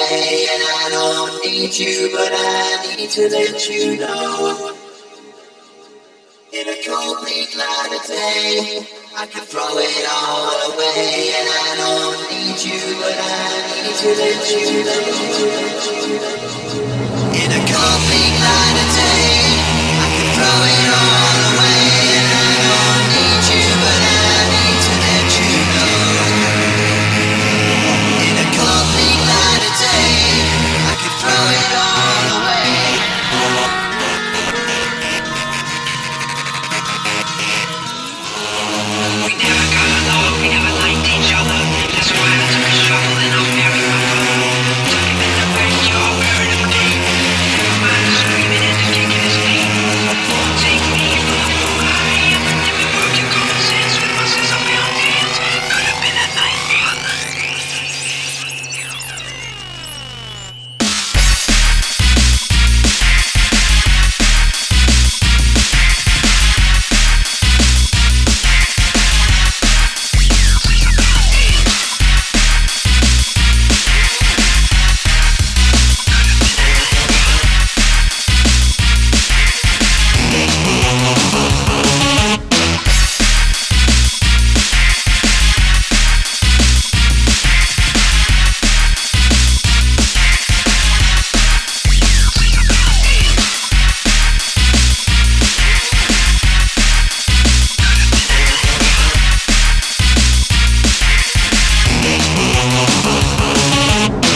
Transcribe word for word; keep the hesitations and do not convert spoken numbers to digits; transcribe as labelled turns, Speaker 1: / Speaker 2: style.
Speaker 1: away, and I don't need you, but I need to let you know. In a cold, bleak light of day, I could throw it all away, and I don't need you, but I need to let you know. In a cold, bleak light of day, I could throw it all away, and I don't need you, but I need to let you know.